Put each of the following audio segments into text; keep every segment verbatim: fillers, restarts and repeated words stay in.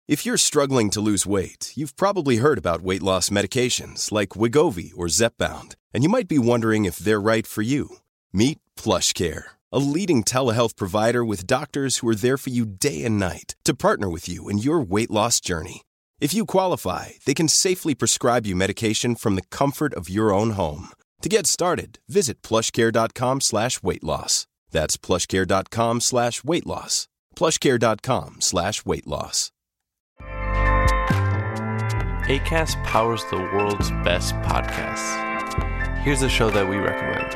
If you're struggling to lose weight, you've probably heard about weight loss medications like Wegovy or Zepbound, and you might be wondering if they're right for you. Meet PlushCare, a leading telehealth provider with doctors who are there for you day and night to partner with you in your weight loss journey. If you qualify, they can safely prescribe you medication from the comfort of your own home. To get started, visit plushcare.com slash weight loss. That's plushcare.com slash weight loss. plushcare.com slash weight loss. Acast powers the world's best podcasts. Here's a show that we recommend.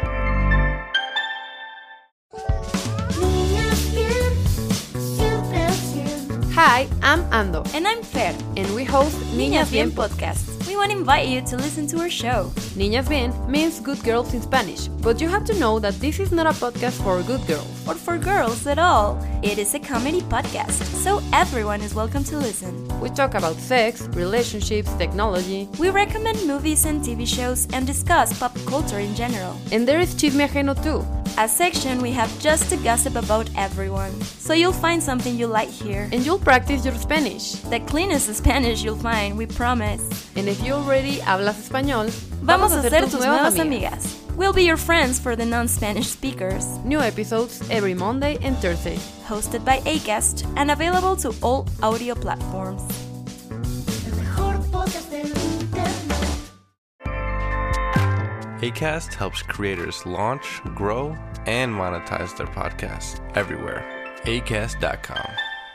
Hi, I'm Ando. And I'm Fer. And we host Niñas Bien Podcast. We want to invite you to listen to our show. Niñas Bien means good girls in Spanish, but you have to know that this is not a podcast for good girls. Or for girls at all. It is a comedy podcast, so everyone is welcome to listen. We talk about sex, relationships, technology. We recommend movies and T V shows and discuss pop culture in general. And there is Chisme Ajeno too. A section we have just to gossip about everyone. So you'll find something you like here. And you'll practice your Spanish. The cleanest Spanish you'll find, we promise. And if you already hablas español, vamos a ser tus nuevas amigas. We'll be your friends for the non-Spanish speakers. New episodes every Monday and Thursday. Hosted by Acast and available to all audio platforms. Acast helps creators launch, grow, and monetize their podcasts everywhere. acast dot com.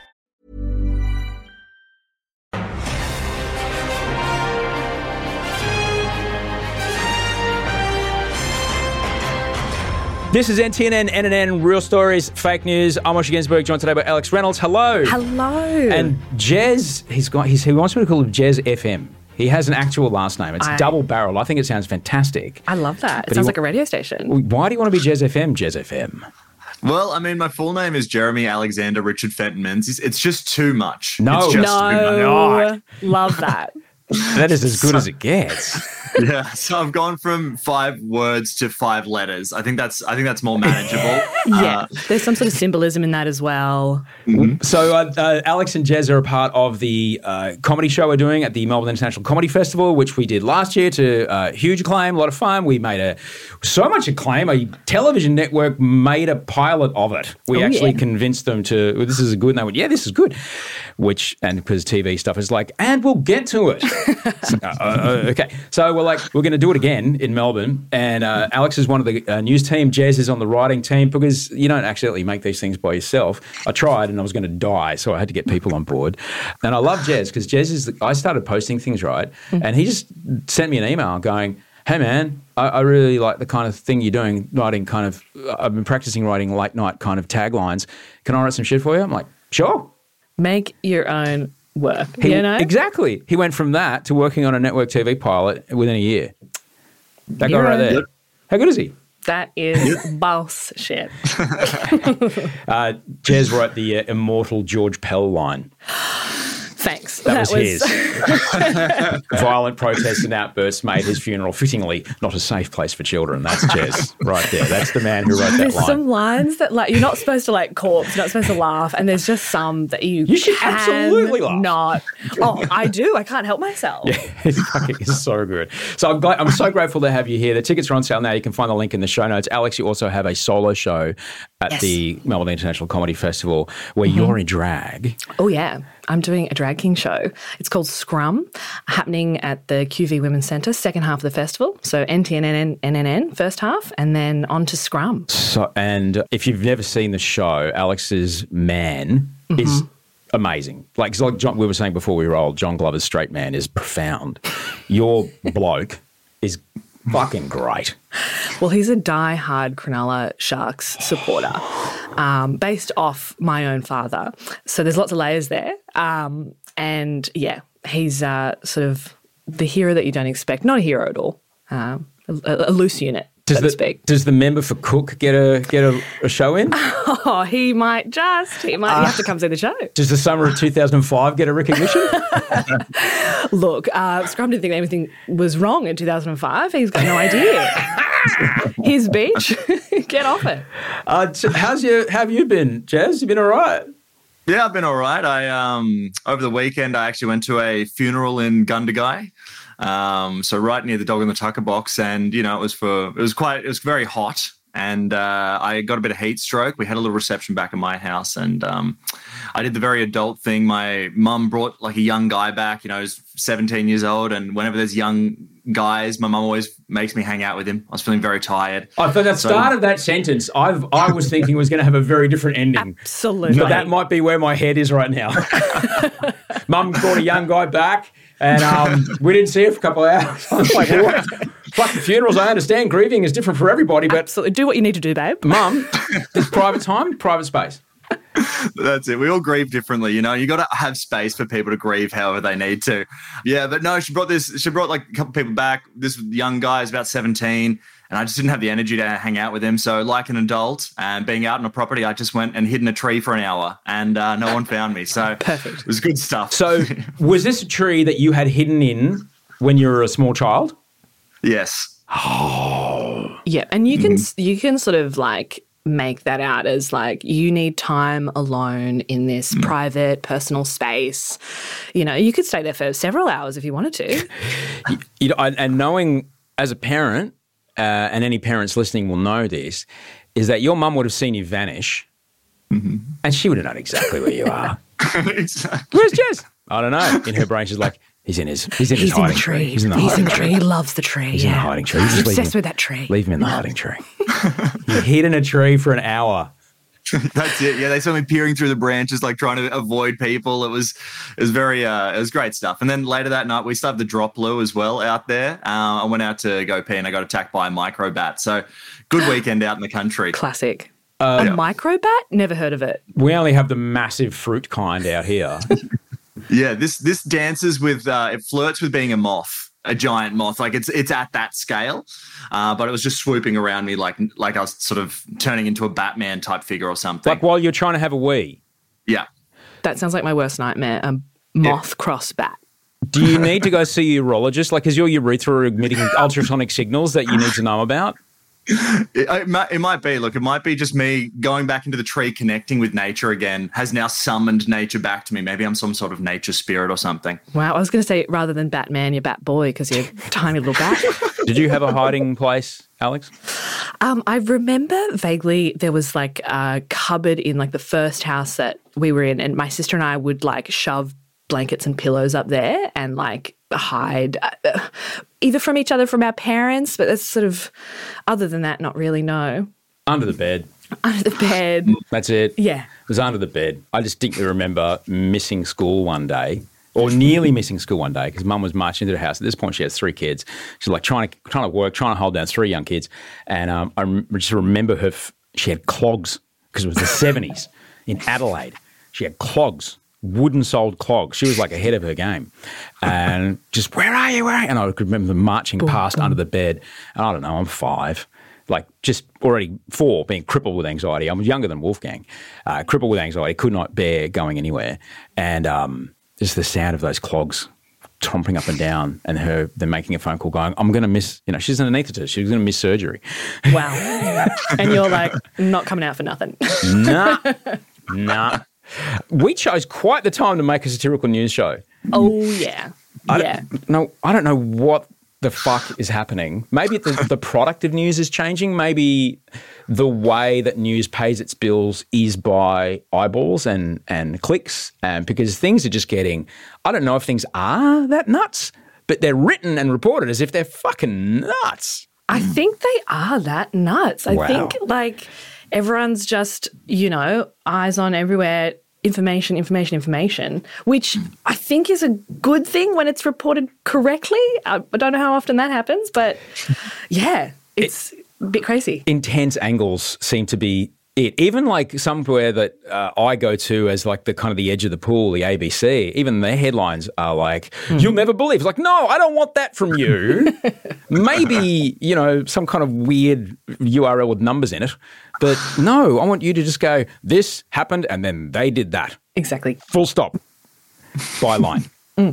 This is N T N N, N N N, Real Stories, Fake News. I'm Moshe Ginsberg, joined today by Alex Reynolds. Hello. Hello. And Jez, he's got, he's, he wants me to call him Jez F M. He has an actual last name. It's I, double barrel. I think it sounds fantastic. I love that. But it sounds he, like a radio station. Why do you want to be Jez F M, Jez F M? Well, I mean, my full name is Jeremy Alexander Richard Fenton Menzies. It's just too much. No. It's just no. too much. Love that. That is as good as it gets. Yeah, so I've gone from five words to five letters. I think that's I think that's more manageable. Yeah, uh, there's some sort of symbolism in that as well. Mm-hmm. So uh, uh, Alex and Jez are a part of the uh, comedy show we're doing at the Melbourne International Comedy Festival, which we did last year to uh, huge acclaim, a lot of fun. We made a so much acclaim. A television network made a pilot of it. We oh, actually yeah. convinced them to, well, this is good. And they went, yeah, this is good. Which, and because T V stuff is like, and we'll get to it. so, uh, uh, okay. So we're like, we're going to do it again in Melbourne. And uh, Alex is one of the uh, news team. Jez is on the writing team because you don't accidentally make these things by yourself. I tried and I was going to die, so I had to get people on board. And I love Jez because Jez is, the, I started posting things, right? Mm-hmm. And he just sent me an email going, hey, man, I, I really like the kind of thing you're doing, writing kind of, I've been practicing writing late night kind of taglines. Can I write some shit for you? I'm like, sure. Make your own work, he, you know? Exactly. He went from that to working on a network T V pilot within a year. That guy right there. How good is he? That is boss shit. uh, Jez wrote the uh, immortal George Pell line. Thanks. That, that was, was his. Violent protests and outbursts made his funeral fittingly not a safe place for children. That's Jez right there. That's the man who wrote that there's line. There's some lines that like you're not supposed to like corpse, you're not supposed to laugh, and there's just some that you You should absolutely laugh. Not. Oh, I do. I can't help myself. Yeah, it's fucking it's so good. So I'm glad, I'm so grateful to have you here. The tickets are on sale now. You can find the link in the show notes. Alex, you also have a solo show at yes. the Melbourne International Comedy Festival where mm-hmm. you're in drag. Oh, yeah. I'm doing a drag king show. It's called Scrum, happening at the Q V Women's Centre, second half of the festival. So N T N N, N N N, first half, and then on to Scrum. So, and if you've never seen the show, Alex's man mm-hmm. is amazing. Like, like John, we were saying before we rolled, John Glover's straight man is profound. Your bloke is fucking great. Well, he's a die-hard Cronulla Sharks supporter, um, based off my own father. So there's lots of layers there. Um, and, yeah, he's uh, sort of the hero that you don't expect. Not a hero at all. Um, a, a loose unit, does so the, to speak. Does the member for Cook get a get a, a show in? Oh, he might just. He might uh, have to come see the show. Does the summer of two thousand five get a recognition? Look, uh, Scrum didn't think anything was wrong in two thousand five. He's got no idea. His beach. Get off it. Uh, how's your, how have you been, Jez? You been all right? Yeah, I've been all right. I um over the weekend I actually went to a funeral in Gundagai. Um, so right near the Dog in the Tucker box, and you know, it was for it was quite it was very hot. And uh, I got a bit of heat stroke. We had a little reception back in my house, and um, I did the very adult thing. My mum brought like a young guy back. You know, he was seventeen years old, and whenever there's young guys, my mum always makes me hang out with him. I was feeling very tired. I thought that So- start of that sentence, I've I was thinking was going to have a very different ending. Absolutely. But that might be where my head is right now. Mum brought a young guy back, and um, we didn't see it for a couple of hours. I was like, what? Fucking funerals, I understand grieving is different for everybody, but Absolutely. Do what you need to do, babe. Mum, it's private time, private space. That's it. We all grieve differently, you know. You got to have space for people to grieve however they need to. Yeah, but no, she brought this. She brought like a couple people back. This young guy is about seventeen, and I just didn't have the energy to hang out with him. So, like an adult and being out on a property, I just went and hid in a tree for an hour, and uh, no one found me. So Perfect. It was good stuff. So, was this a tree that you had hidden in when you were a small child? yes. Yeah, and you can you can sort of like make that out as like you need time alone in this private personal space. You know, you could stay there for several hours if you wanted to. You know, and and knowing as a parent, uh, and any parents listening will know this, is that your mum would have seen you vanish, and she would have known exactly where you are. Exactly. Where's Jez? I don't know. In her brain, she's like, he's in his, he's in his He's in the hiding tree. He's in the He's hiding in the tree. He loves the tree. He's yeah. in the hiding tree. Just He's leave obsessed him- with that tree. Leave him in the hiding tree. You hid in a tree for an hour. That's it. Yeah, they saw me peering through the branches, like trying to avoid people. It was, it was very, uh, it was great stuff. And then later that night, we still have the drop Lou as well out there. Uh, I went out to go pee, and I got attacked by a microbat. So, good weekend out in the country. Classic. Uh, a yeah. microbat? Never heard of it. We only have the massive fruit kind out here. Yeah, this this dances with, uh, it flirts with being a moth, a giant moth. Like it's it's at that scale, uh, but it was just swooping around me like like I was sort of turning into a Batman type figure or something. Like while you're trying to have a wee. Yeah. That sounds like my worst nightmare. A moth cross bat. Do you need to go see a urologist? Like, is your urethra emitting ultrasonic signals that you need to know about? It, it, might, it might be. Look, it might be just me going back into the tree, connecting with nature again, has now summoned nature back to me. Maybe I'm some sort of nature spirit or something. Wow, I was going to say rather than Batman, you're Bat Boy because you're a tiny little bat. Did you have a hiding place, Alex? Um, I remember vaguely there was like a cupboard in like the first house that we were in, and my sister and I would like shove blankets and pillows up there and like hide uh, either from each other, from our parents, but that's sort of, other than that, not really, no. Under the bed. Under the bed. That's it. Yeah. It was under the bed. I distinctly remember missing school one day, or nearly missing school one day, because Mum was marching into the house. At this point, she has three kids. She's like trying to trying to work, trying to hold down three young kids. And um, I rem- just remember her. F- she had clogs because it was the seventies in Adelaide. She had clogs, wooden-soled clogs. She was like ahead of her game, and just where are you? Where are you? And I could remember them marching past under the bed. And I don't know. I'm five. Like just already four, being crippled with anxiety. I'm younger than Wolfgang. Uh, crippled with anxiety, could not bear going anywhere. And um, just the sound of those clogs tromping up and down, and her then making a phone call going, I'm going to miss, you know, she's an anaesthetist. She's going to miss surgery. Wow. And you're like, not coming out for nothing. Nah, nah. We chose quite the time to make a satirical news show. Oh, yeah. I yeah. don't, no, I don't know what the fuck is happening. Maybe the, the product of news is changing. Maybe the way that news pays its bills is by eyeballs and, and clicks, and because things are just getting, I don't know if things are that nuts, but they're written and reported as if they're fucking nuts. I think they are that nuts. I Wow. think like everyone's just, you know, eyes on everywhere, information, information, information, which I think is a good thing when it's reported correctly. I don't know how often that happens, but yeah, it's a bit crazy. Intense angles seem to be it. Even like somewhere that uh, I go to as like the kind of the edge of the pool, the A B C, even their headlines are like, you'll never believe. It's like, no, I don't want that from you. Maybe, you know, some kind of weird U R L with numbers in it. But no, I want you to just go, this happened and then they did that. Exactly. Full stop. Byline.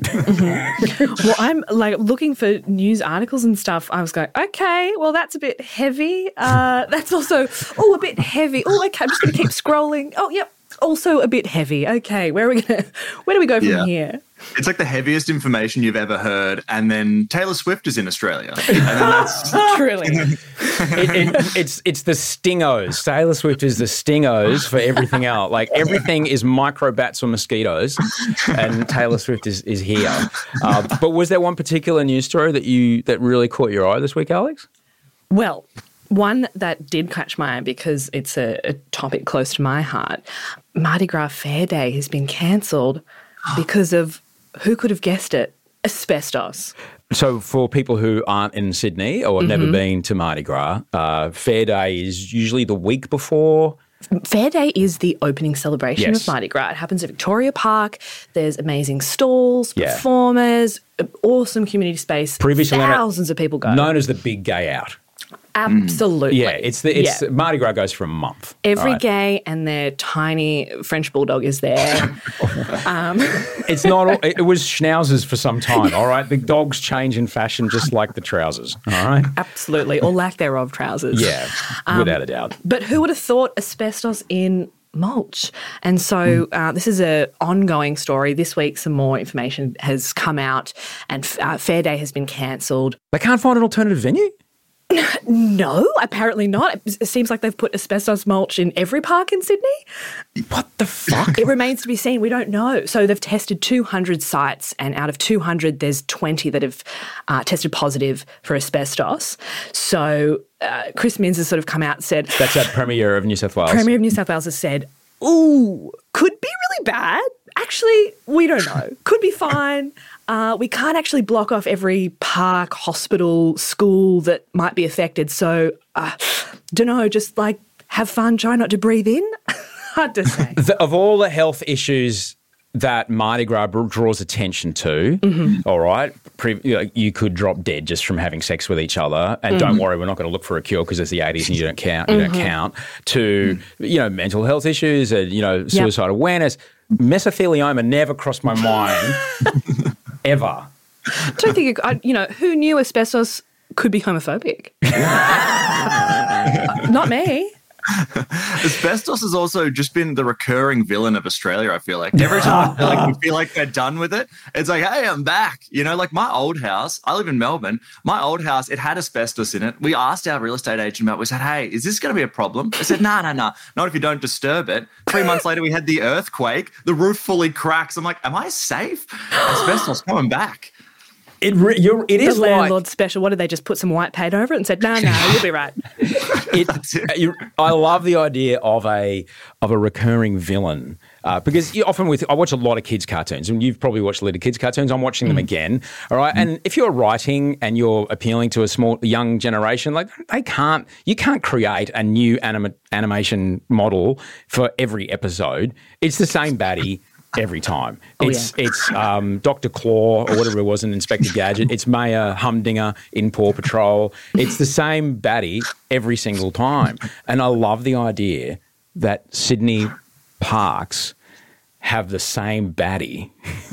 Well, I'm like looking for news articles and stuff. I was going, okay, well, that's a bit heavy. Uh, that's also, oh, a bit heavy. Oh, okay, I'm just going to keep scrolling. Oh, yep. also a bit heavy. Okay, where are we gonna? Where do we go from Yeah. here? It's like the heaviest information you've ever heard, and then Taylor Swift is in Australia. And then that's Truly. It, it, it's it's the stingos. Taylor Swift is the stingos for everything else. Like everything is microbats or mosquitoes, and Taylor Swift is is here. Uh, but was there one particular news story that you that really caught your eye this week, Alex? Well, one that did catch my eye because it's a, a topic close to my heart. Mardi Gras Fair Day has been cancelled because of, who could have guessed it, asbestos. So for people who aren't in Sydney or have Mm-hmm. never been to Mardi Gras, uh, Fair Day is usually the week before. Fair Day is the opening celebration Yes. of Mardi Gras. It happens at Victoria Park. There's amazing stalls, Yeah. performers, awesome community space. Previously known- Thousands of people go. Known as the Big Gay Out. Absolutely. Yeah, it's the it's Yeah. Mardi Gras goes for a month. Every right? gay and their tiny French bulldog is there. um, It's not. All, it was schnauzers for some time. All right, the dogs change in fashion just like the trousers. All right. absolutely, or lack thereof trousers. Yeah, without a doubt. But who would have thought asbestos in mulch? And so uh, this is an ongoing story. This week, some more information has come out, and uh, Fair Day has been cancelled. They can't find an alternative venue. No, apparently not. It, it seems like they've put asbestos mulch in every park in Sydney. What the fuck? It remains to be seen. We don't know. So they've tested two hundred sites, and out of two hundred, there's twenty that have uh, tested positive for asbestos. So uh, Chris Minns has sort of come out and said, That's that Premier of New South Wales. Premier of New South Wales has said, ooh, could be really bad. Actually, we don't know. Could be fine. Uh, we can't actually block off every park, hospital, school that might be affected. So, uh, don't know, just like have fun, try not to breathe in. Hard to say. The- of all the health issues that Mardi Gras br- draws attention to, Mm-hmm. all right, pre- you, know, you could drop dead just from having sex with each other. And Mm-hmm. don't worry, we're not going to look for a cure because it's the eighties and you don't count. You don't count. To you know, mental health issues and you know, suicide awareness. Mesothelioma never crossed my mind ever. I don't think, it, I, you know, who knew asbestos could be homophobic? Not me. asbestos has also just been the recurring villain of Australia, I feel like. Every time I feel like we feel like they're done with it, it's like, hey, I'm back. You know, like my old house, I live in Melbourne, my old house, it had asbestos in it. We asked our real estate agent about it. We said, hey, is this going to be a problem? They said, no, no, no, not if you don't disturb it. Three months later, we had the earthquake. The roof fully cracks. I'm like, am I safe? Asbestos coming back. It re- you're, it The is like landlord special. What did they just put some white paint over it and said, no, no, you'll be right. it, you, I love the idea of a of a recurring villain uh, because you often with I watch a lot of kids cartoons and you've probably watched a lot of kids cartoons. I'm watching them again, all right. And if you're writing and you're appealing to a small young generation, like they can't, you can't create a new anima- animation model for every episode. It's the same baddie. Every time. Oh, It's it's um, Doctor Claw or whatever it was in Inspector Gadget. It's Maya Humdinger in Paw Patrol. It's the same baddie every single time. And I love the idea that Sydney parks have the same baddie.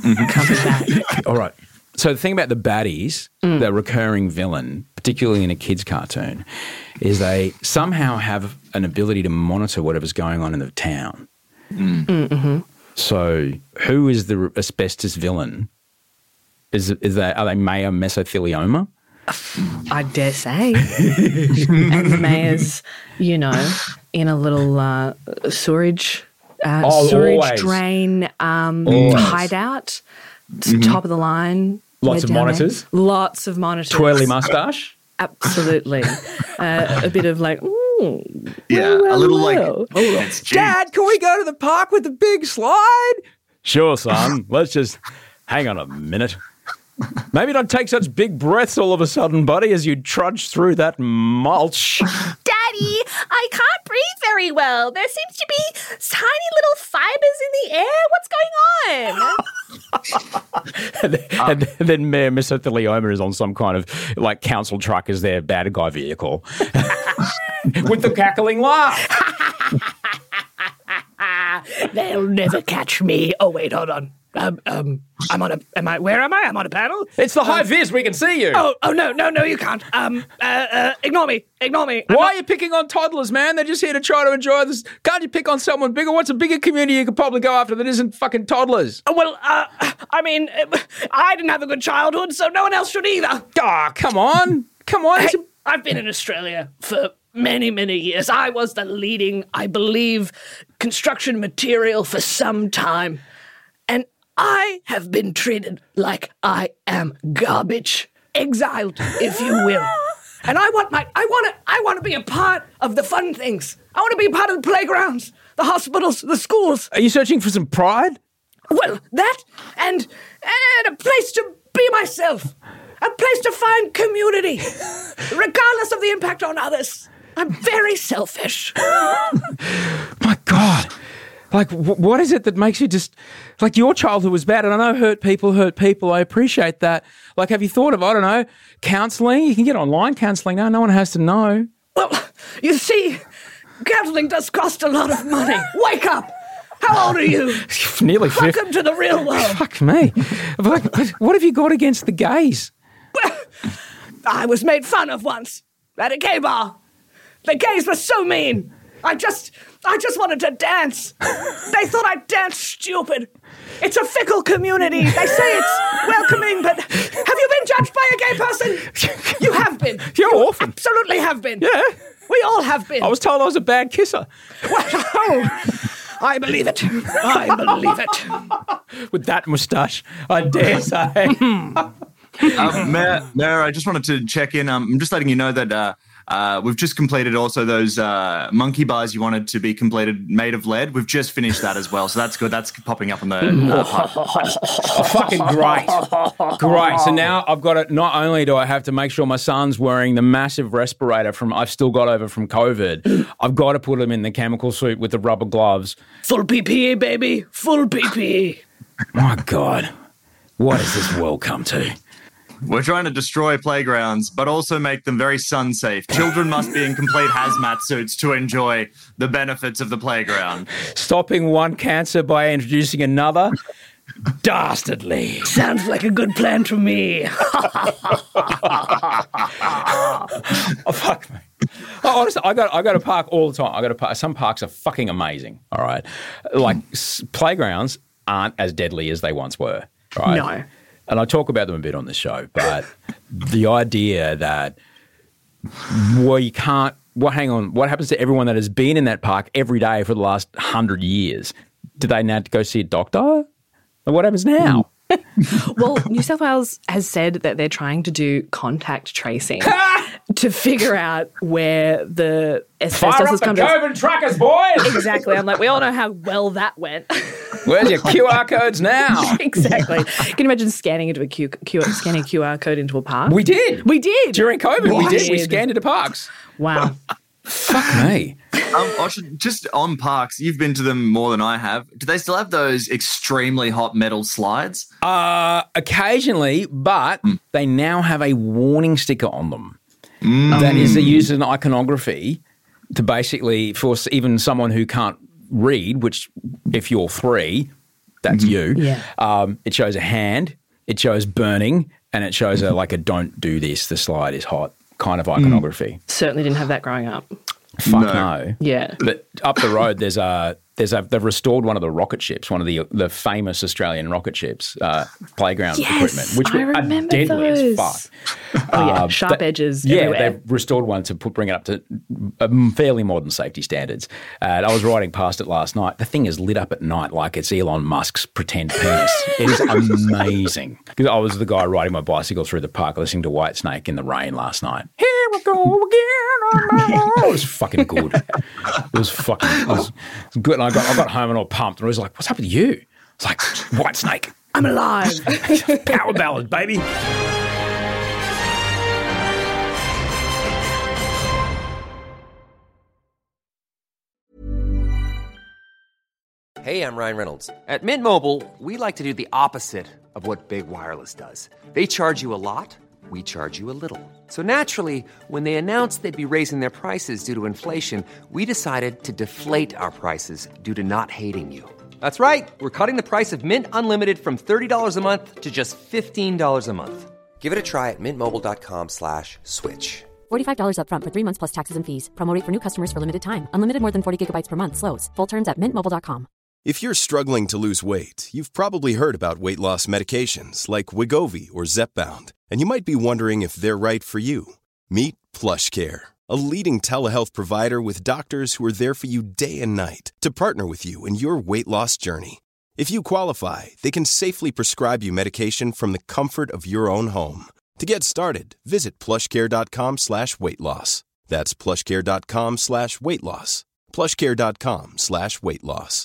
All right. So the thing about the baddies, the recurring villain, particularly in a kid's cartoon, is they somehow have an ability to monitor whatever's going on in the town. Mm-hmm. So, who is the asbestos villain? Is is that are they Maya Mesothelioma? I dare say. And the mayor's, you know, in a little uh, sewerage, uh, Oh, sewerage always. drain um, Always. hideout. It's top of the line. Lots We're of down monitors? there. Lots of monitors. Twirly mustache. Absolutely. uh, a bit of like, ooh. Yeah, well, a little well. like, oh, it's cheap. Dad, can we go to the park with the big slide? Sure, son. Let's just hang on a minute. Maybe don't take such big breaths all of a sudden, buddy, as you trudge through that mulch. Daddy, I can't breathe very well. There seems to be tiny little fibers in the air. What's going on? and, then, and then Mayor Mesothelioma is on some kind of like council truck as their bad guy vehicle with the cackling laugh. They'll never catch me. Oh, wait, hold on. Um, um, I'm on a. Am I? Where am I? I'm on a panel. It's the high vis. We can see you. Oh, oh no, no, no! You can't. Um, uh, uh ignore me. Ignore me. I'm Why not- are you picking on toddlers, man? They're just here to try to enjoy this. Can't you pick on someone bigger? What's a bigger community you could probably go after that isn't fucking toddlers? Oh, well, uh, I mean, uh, I didn't have a good childhood, so no one else should either. Ah, oh, come on, come on. Hey, It's a- I've been in Australia for many, many years. I was the leading, I believe, construction material for some time. And I have been treated like I am garbage. Exiled, if you will. And I want my I want to I want to be a part of the fun things. I want to be a part of the playgrounds, the hospitals, the schools. Are you searching for some pride? Well, that and and a place to be myself. A place to find community, regardless of the impact on others. I'm very selfish. My God. Like, w- what is it that makes you just... Like, your childhood was bad, and I know hurt people hurt people. I appreciate that. Like, have you thought of, I don't know, counselling? You can get online counselling now. No one has to know. Well, you see, counselling does cost a lot of money. Wake up. How old are you? Nearly fifty. Welcome to the real world. Fuck me. Like, what have you got against the gays? I was made fun of once at a gay bar. The gays were so mean. I just, I just wanted to dance. They thought I danced stupid. It's a fickle community. They say it's welcoming, but have you been judged by a gay person? You have been. You're you orphan. Absolutely have been. Yeah. We all have been. I was told I was a bad kisser. Well, I believe it. I believe it. With that moustache, I dare say. um, Mayor, Mayor, I just wanted to check in. Um, I'm just letting you know that uh, uh, we've just completed also those uh, monkey bars you wanted to be completed made of lead. We've just finished that as well, so that's good. That's popping up on the uh, Oh, fucking great. Great. So now I've got it. Not only do I have to make sure my son's wearing the massive respirator from I've still got over from COVID, I've got to put him in the chemical suit with the rubber gloves. Full P P E, baby. Full P P E. My God. What has this world come to? We're trying to destroy playgrounds, but also make them very sun safe. Children must be in complete hazmat suits to enjoy the benefits of the playground. Stopping one cancer by introducing another? Dastardly. Sounds like a good plan to me. Oh, fuck me. Oh, honestly, I got I go to park all the time. I go to park. Some parks are fucking amazing. All right, like s- playgrounds aren't as deadly as they once were. Right? No. And I talk about them a bit on the show, but the idea that well, you can't. Well, hang on. What happens to everyone that has been in that park every day for the last hundred years? Do they now have to go see a doctor? What happens now? Well, New South Wales has said that they're trying to do contact tracing to figure out where the asbestos Fire up has the come to. COVID trackers, boys! Exactly. I'm like, we all know how well that went. Where's your Q R codes now? Exactly. Can you imagine scanning into a Q, Q, scanning a Q R code into a park? We did. We did. During COVID, we We did. We did. scanned into parks. Wow. Fuck me. Um, Osher, just on parks, you've been to them more than I have. Do they still have those extremely hot metal slides? Uh, occasionally, but they now have a warning sticker on them. Mm. That is used in iconography to basically, for even someone who can't read, which if you're three, that's you. Yeah. Um, it shows a hand, it shows burning, and it shows a like a don't do this, the slide is hot kind of iconography. Certainly didn't have that growing up. Fuck No. no. Yeah. But up the road, there's a there's a they've restored one of the rocket ships, one of the the famous Australian rocket ships, uh, playground Yes, equipment, which I were- are remember deadly as those. fuck. Oh, yeah. Um, Sharp that- edges Yeah, everywhere. they've restored one to put, bring it up to um, fairly modern safety standards. And I was riding past it last night. The thing is lit up at night like it's Elon Musk's pretend penis. It is amazing. Because I was the guy riding my bicycle through the park listening to Whitesnake in the rain last night. Here we go again. It was fucking good. It was fucking it was, it was good. And I got I got home and all pumped and I was like, what's up with you? It's like, Whitesnake. I'm alive. Power ballad, baby. Hey, I'm Ryan Reynolds. At Mint Mobile, we like to do the opposite of what Big Wireless does. They charge you a lot, we charge you a little. So naturally, when they announced they'd be raising their prices due to inflation, we decided to deflate our prices due to not hating you. That's right. We're cutting the price of Mint Unlimited from thirty dollars a month to just fifteen dollars a month. Give it a try at mintmobile.com slash switch. forty-five dollars up front for three months plus taxes and fees. Promo rate for new customers for limited time. Unlimited more than forty gigabytes per month. Slows full terms at mint mobile dot com. If you're struggling to lose weight, you've probably heard about weight loss medications like Wegovy or Zepbound, and you might be wondering if they're right for you. Meet PlushCare, a leading telehealth provider with doctors who are there for you day and night to partner with you in your weight loss journey. If you qualify, they can safely prescribe you medication from the comfort of your own home. To get started, visit plushcare.com slash weight loss. That's plushcare.com slash weight loss. plushcare.com slash weight loss.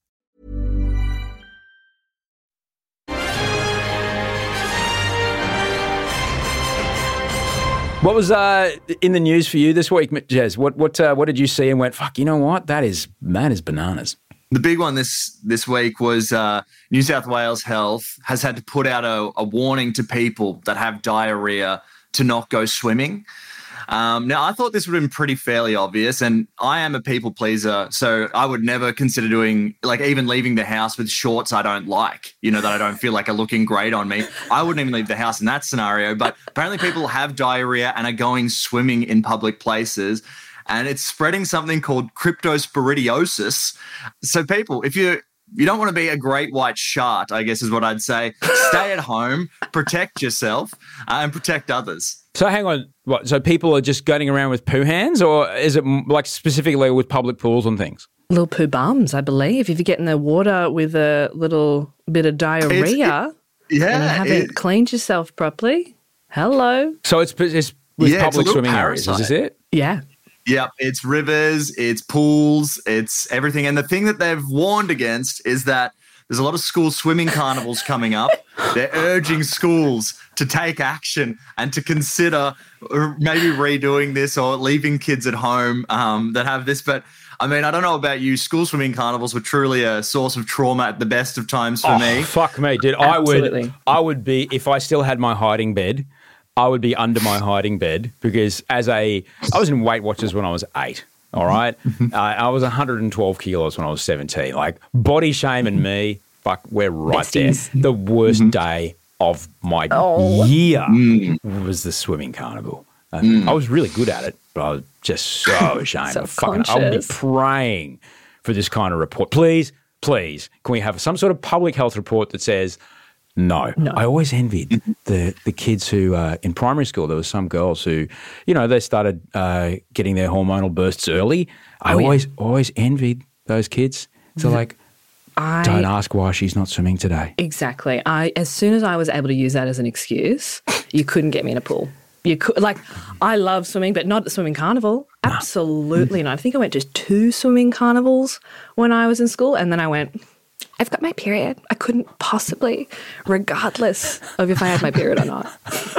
What was uh, in the news for you this week, Jez? What what uh, what did you see and went, fuck, you know what? That is, that is bananas. The big one this this week was uh, New South Wales Health has had to put out a, a warning to people that have diarrhea to not go swimming. Um, now, I thought this would have been pretty fairly obvious, and I am a people pleaser, so I would never consider doing, like, even leaving the house with shorts I don't like, you know, that I don't feel like are looking great on me. I wouldn't even leave the house in that scenario, but apparently people have diarrhea and are going swimming in public places, and it's spreading something called cryptosporidiosis. So people, if you you don't want to be a great white shark, I guess is what I'd say, stay at home, protect yourself, uh, and protect others. So hang on, what? So people are just going around with poo hands, or is it like specifically with public pools and things? Little poo bums, I believe. If you get in the water with a little bit of diarrhea it, yeah, and haven't it, cleaned yourself properly, hello. So it's, it's with yeah, public it's swimming parasite. areas, is this it? Yeah. Yep, it's rivers, it's pools, it's everything. And the thing that they've warned against is that there's a lot of school swimming carnivals coming up. They're urging schools to take action and to consider maybe redoing this or leaving kids at home um, that have this. But, I mean, I don't know about you. School swimming carnivals were truly a source of trauma at the best of times for oh, me. Fuck me, dude. Absolutely. I would, I would be, if I still had my hiding bed, I would be under my hiding bed because as a, I was in Weight Watchers when I was eight. All right. uh, I was one hundred twelve kilos when I was seventeen. Like, body shaming me, fuck, we're right Besties. there. The worst mm-hmm. day of my Oh. year Mm. was the swimming carnival. Uh, mm. I was really good at it, but I was just so ashamed. I, fucking, I would be praying for this kind of report. Please, please, can we have some sort of public health report that says, No. no. I always envied the, the kids who, uh, in primary school, there was some girls who, you know, they started uh, getting their hormonal bursts early. I oh, always, yeah. always envied those kids. So, like, I, don't ask why she's not swimming today. Exactly. I as soon as I was able to use that as an excuse, you couldn't get me in a pool. You could, like, I love swimming, but not at the swimming carnival. Absolutely not. I think I went to two swimming carnivals when I was in school, and then I went, I've got my period. I couldn't possibly, regardless of if I had my period or not.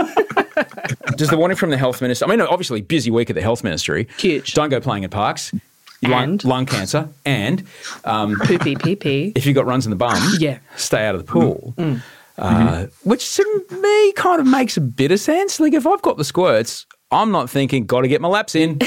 Does the warning from the health minister, I mean, obviously busy week at the health ministry. Huge. Don't go playing in parks. And? Lung, lung cancer. And um, poopy pee pee. If you've got runs in the bum, yeah. stay out of the pool. Mm. Uh, mm-hmm. Which to me kind of makes a bit of sense. Like, if I've got the squirts, I'm not thinking, got to get my laps in.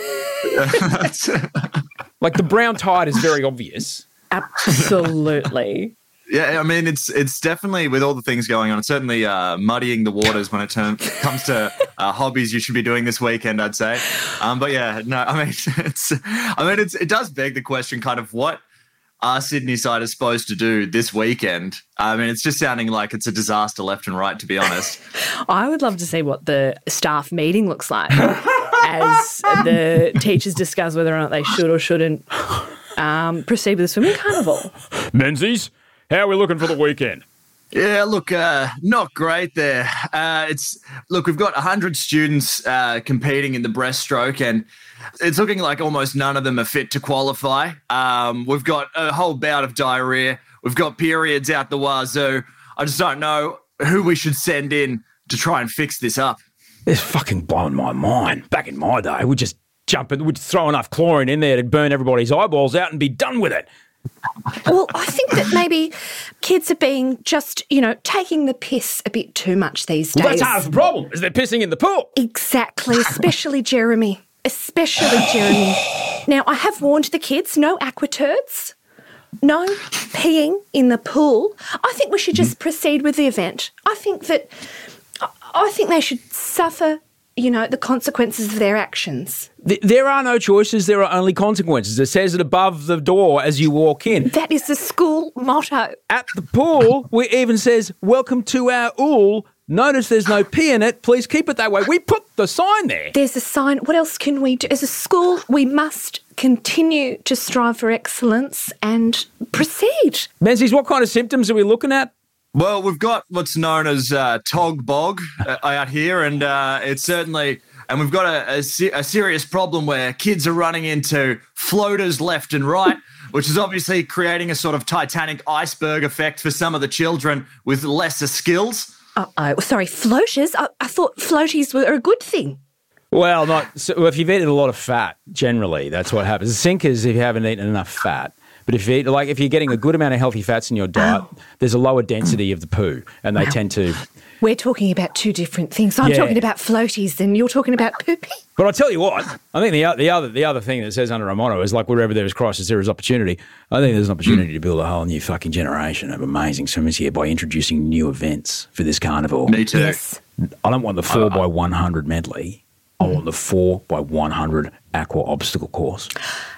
Like, the brown tide is very obvious. Absolutely. Yeah, I mean, it's it's definitely, with all the things going on, it's certainly uh, muddying the waters when it term, comes to uh, hobbies you should be doing this weekend, I'd say. Um, but yeah, no, I mean, it's, I mean, it's, it does beg the question, kind of, what are Sydney siders supposed to do this weekend? I mean, it's just sounding like it's a disaster left and right, to be honest. I would love to see what the staff meeting looks like as the teachers discuss whether or not they should or shouldn't um, proceed with the swimming carnival. Menzies, how are we looking for the weekend? Yeah, look, uh, not great there. Uh, it's look, we've got one hundred students uh, competing in the breaststroke, and it's looking like almost none of them are fit to qualify. Um, we've got a whole bout of diarrhea. We've got periods out the wazoo. I just don't know who we should send in to try and fix this up. It's fucking blowing my mind. Back in my day, we'd just jump in, we'd throw enough chlorine in there to burn everybody's eyeballs out and be done with it. Well, I think that maybe kids are being just, you know, taking the piss a bit too much these days. Well, that's half the problem, is they're pissing in the pool. Exactly, especially Jeremy. Especially Jeremy. Now, I have warned the kids, no aqua turds. no peeing in the pool. I think we should just proceed with the event. I think that, I think they should suffer, you know, the consequences of their actions. Th- there are no choices, there are only consequences. It says it above the door as you walk in. That is the school motto. At the pool, it even says, welcome to our ool. Notice there's no pee in it. Please keep it that way. We put the sign there. There's a sign. What else can we do? As a school, we must continue to strive for excellence and proceed. Menzies, what kind of symptoms are we looking at? Well, we've got what's known as uh, tog bog uh, out here, and uh, it's certainly, and we've got a, a, se- a serious problem where kids are running into floaters left and right, which is obviously creating a sort of Titanic iceberg effect for some of the children with lesser skills. Uh-oh. Sorry, floaters? I, I thought floaties were a good thing. Well, not so if you've eaten a lot of fat, generally, that's what happens. The sinkers if you haven't eaten enough fat. But if you eat, like if you're getting a good amount of healthy fats in your diet, oh. there's a lower density of the poo, and they wow. tend to. We're talking about two different things. I'm yeah. talking about floaties, and you're talking about poopy. But I'll tell you what, I think the the other the other thing that says under a motto is like wherever there is crisis, there is opportunity. I think there's an opportunity mm. to build a whole new fucking generation of amazing swimmers here by introducing new events for this carnival. Me too. Yes. I don't want the four uh, by one hundred medley. I want the four by one hundred aqua obstacle course.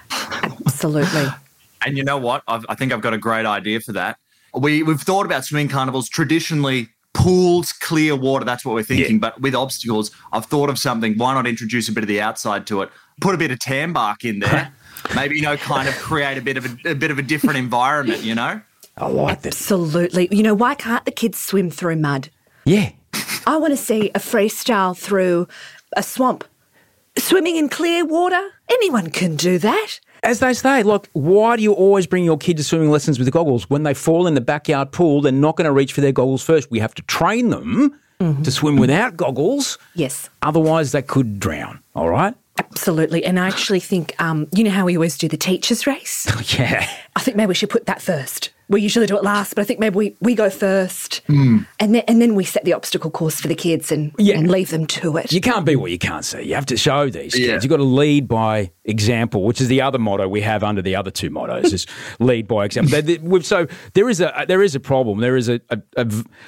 Absolutely. And you know what? I've, I think I've got a great idea for that. We, we've thought about swimming carnivals traditionally, pools, clear water, that's what we're thinking. Yeah. But with obstacles, I've thought of something. Why not introduce a bit of the outside to it? Put a bit of tan bark in there. Maybe, you know, kind of create a bit of a, a bit of a different environment, you know? I like that. Absolutely. You know, why can't the kids swim through mud? Yeah. I want to see a freestyle through a swamp. Swimming in clear water? Anyone can do that. As they say, look, why do you always bring your kid to swimming lessons with goggles? When they fall in the backyard pool, they're not going to reach for their goggles first. We have to train them mm-hmm. to swim without goggles. Yes. Otherwise, they could drown, all right? Absolutely. And I actually think, um, you know how we always do the teacher's race? Yeah. I think maybe we should put that first. We usually do it last, but I think maybe we, we go first mm. and then and then we set the obstacle course for the kids and, yeah. and leave them to it. You can't be what you can't see. You have to show these kids. Yeah. You've got to lead by example, which is the other motto we have under the other two mottos, is lead by example. So there is a there is a problem. There is a, a, a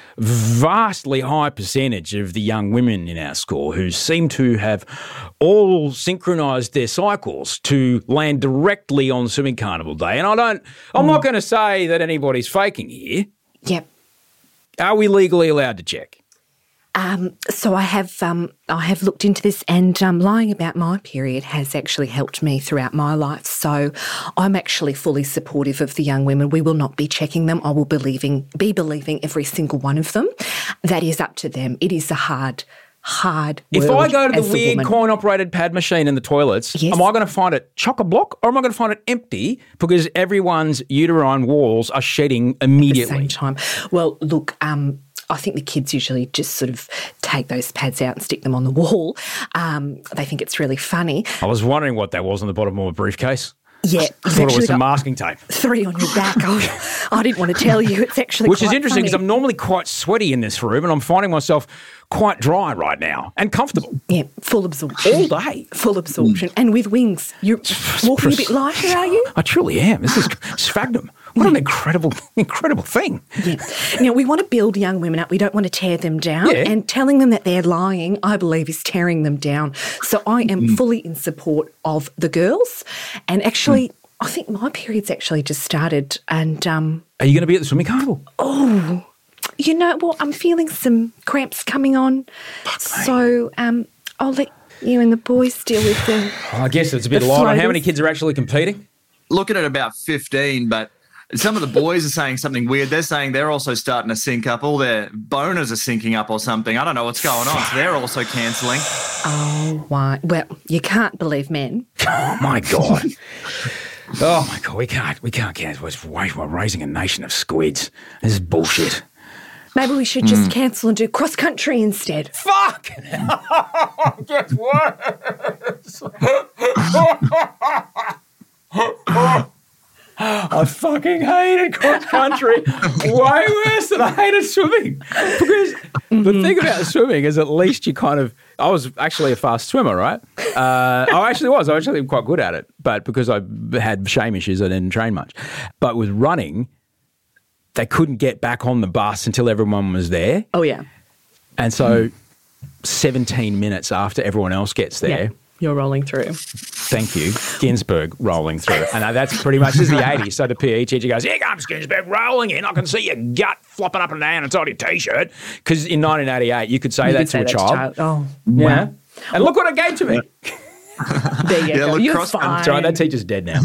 vastly high percentage of the young women in our school who seem to have all synchronised their cycles to land directly on Swimming Carnival Day. And I don't, I'm mm. not going to say that anybody's faking here. Yep. Are we legally allowed to check? Um, so I have um, I have looked into this, and um, lying about my period has actually helped me throughout my life. So I'm actually fully supportive of the young women. We will not be checking them. I will believing, be believing every single one of them. That is up to them. It is a hard hard If I go to the as weird coin-operated pad machine in the toilets, yes. am I going to find it chock-a-block or am I going to find it empty because everyone's uterine walls are shedding immediately? At the same time. Well, look, um, I think the kids usually just sort of take those pads out and stick them on the wall. Um, they think it's really funny. I was wondering what that was on the bottom of my briefcase. Yeah. I thought it was some masking tape. Three on your back. I, I didn't want to tell you. It's actually Which quite is interesting because funny. I'm normally quite sweaty in this room and I'm finding myself quite dry right now and comfortable. Yeah, full absorption. All day. Full absorption. Mm. And with wings. You're walking a bit lighter, are you? I truly am. This is sphagnum. What an incredible, incredible thing. Yeah. Now, we want to build young women up. We don't want to tear them down. Yeah. And telling them that they're lying, I believe, is tearing them down. So I am mm. fully in support of the girls. And actually, mm. I think my period's actually just started. And um, are you going to be at the swimming carnival? Oh, you know, well, I'm feeling some cramps coming on. Fuck so um, I'll let you and the boys deal with the I guess it's a bit light on how many kids are actually competing. Looking at about fifteen, but some of the boys are saying something weird. They're saying they're also starting to sync up. All their boners are syncing up or something. I don't know what's going on. So they're also cancelling. Oh, why? Well, you can't believe men. Oh, my God. Oh, my God. We can't. We can't cancel. We're raising a nation of squids. This is bullshit. Maybe we should just mm. cancel and do cross-country instead. Fuck! Gets worse. I fucking hated cross country way worse than I hated swimming because Mm-hmm. The thing about swimming is at least you kind of, I was actually a fast swimmer, right? Uh, I actually was. I was actually quite good at it. But because I had shame issues, I didn't train much. But with running, they couldn't get back on the bus until everyone was there. Oh, yeah. And so mm. seventeen minutes after everyone else gets there. Yeah, you're rolling through. Thank you. Ginsberg rolling through. And that's pretty much, this is the eighties. So the P E teacher goes, here comes Ginsberg rolling in. I can see your gut flopping up and down inside your T-shirt. Because in nineteen eighty-eight, you could say you that could to say a that child. To child. Oh, yeah. wow. And look what it gave to me. There you yeah, go. look, You're cross- fine. That's right. That teacher's dead now.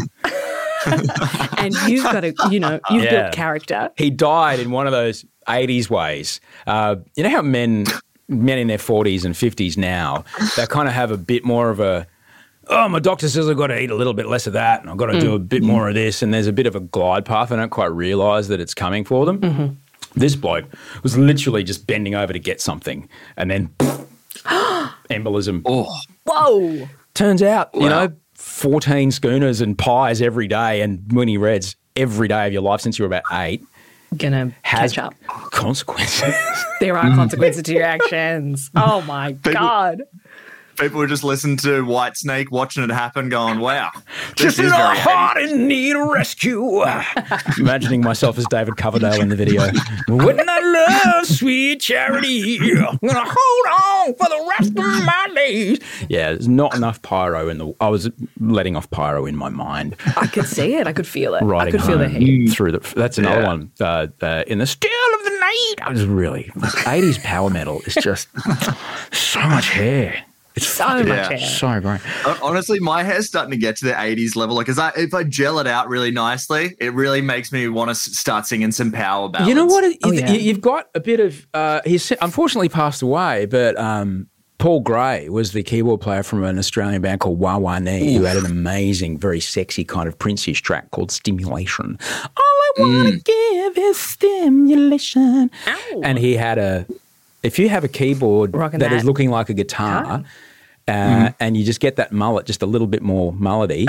And you've got to, you know, you've Yeah. built character. He died in one of those eighties ways. Uh, you know how men, men in their forties and fifties now, they kind of have a bit more of a, oh, my doctor says I've got to eat a little bit less of that and I've got to mm. do a bit more of this, and there's a bit of a glide path. I don't quite realise that it's coming for them. Mm-hmm. This bloke was literally just bending over to get something and then embolism. Oh. Whoa. Turns out, you Wow. know, fourteen schooners and pies every day and Winnie Reds every day of your life since you were about eight Gonna has catch up. consequences. There are consequences to your actions. Oh, my God. People would just listen to Whitesnake, watching it happen, going, wow, this Just is a very heart in need of rescue. Imagining myself as David Coverdale in the video. Wouldn't I love sweet charity? I'm going to hold on for the rest of my days. Yeah, there's not enough pyro in the... I was letting off pyro in my mind. I could see it. I could feel it. Riding I could feel the home heat. through the... That's another Yeah. one. Uh, uh, in the still of the night. I was really... eighties power metal is just so much hair. It's So fucking- much Yeah. hair. So great. Honestly, my hair's starting to get to the eighties level. Like, cause I, if I gel it out really nicely, it really makes me want to start singing some power ballads. You know what? It, Oh, you- yeah. You've got a bit of. Uh, he's unfortunately passed away, but um, Paul Gray was the keyboard player from an Australian band called Wah Wah Nee, who had an amazing, very sexy kind of Prince-ish track called Stimulation. All I want to Mm. give is stimulation. Ow. And he had a. If you have a keyboard Rocking that that is looking like a guitar, uh, and you just get that mullet, just a little bit more mullety.